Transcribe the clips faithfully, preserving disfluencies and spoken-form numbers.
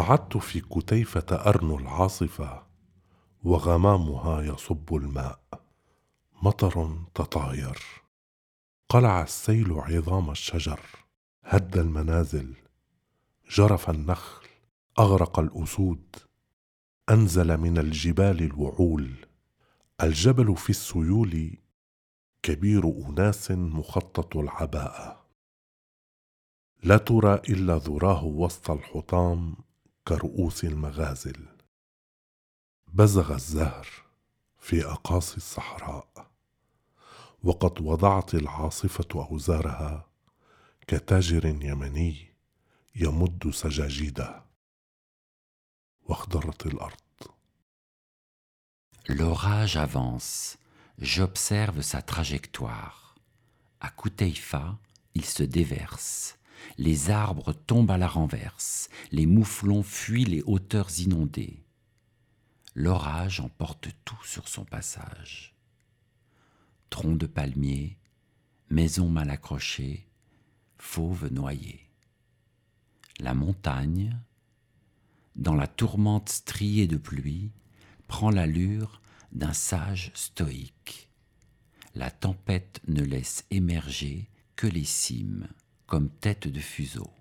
صعدت في كتيفة أرنو العاصفة وغمامها يصب الماء، مطر تطاير، قلع السيل عظام الشجر، هد المنازل، جرف النخل، أغرق الأسود، أنزل من الجبال الوعول. الجبل في السيول كبير أناس مخطط العباءة، لا ترى إلا ذراه وسط الحطام كرؤوس المغازل. بزغ الزهر في أقاصي الصحراء، وقد وضعت العاصفة أوزارها كتاجر يمني يمد سجاجيده، واخضرت الأرض. L'orage avance, j'observe sa trajectoire. À Kouteifa, il se déverse. Les arbres tombent à la renverse, les mouflons fuient les hauteurs inondées. L'orage emporte tout sur son passage. Troncs de palmiers, maisons mal accrochées, fauves noyés. La montagne, dans la tourmente striée de pluie, prend l'allure d'un sage stoïque. La tempête ne laisse émerger que les cimes, comme têtes de fuseau.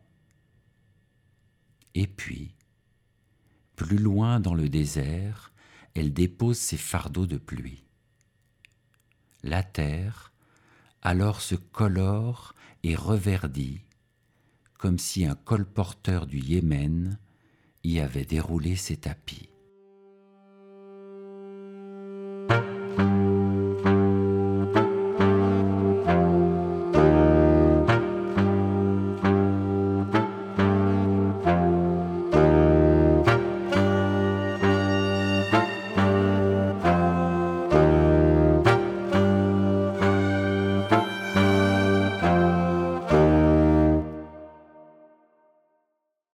Et puis, plus loin dans le désert, elle dépose ses fardeaux de pluie. La terre, alors se colore et reverdit, comme si un colporteur du Yémen y avait déroulé ses tapis.